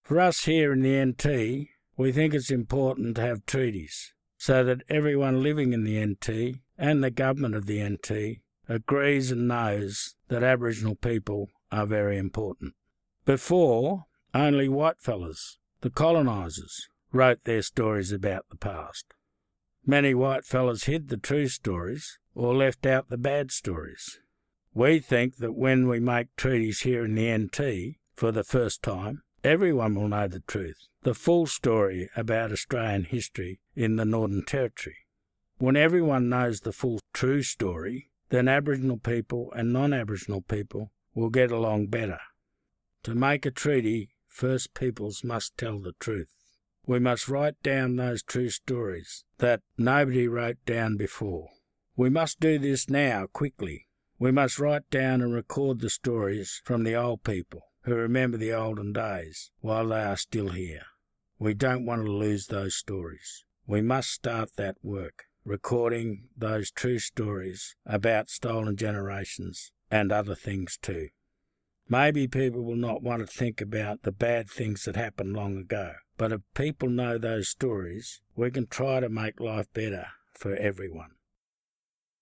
For us here in the NT, we think it's important to have treaties so that everyone living in the NT and the government of the NT agrees and knows that Aboriginal people are very important. Before, only whitefellas, the colonisers, wrote their stories about the past. Many whitefellas hid the true stories or left out the bad stories. We think that when we make treaties here in the NT for the first time, everyone will know the truth, the full story about Australian history in the Northern Territory. When everyone knows the full true story, then Aboriginal people and non-Aboriginal people will get along better. To make a treaty, First Peoples must tell the truth. We must write down those true stories that nobody wrote down before. We must do this now, quickly. We must write down and record the stories from the old people who remember the olden days while they are still here. We don't want to lose those stories. We must start that work, recording those true stories about stolen generations and other things too. Maybe people will not want to think about the bad things that happened long ago, but if people know those stories, we can try to make life better for everyone.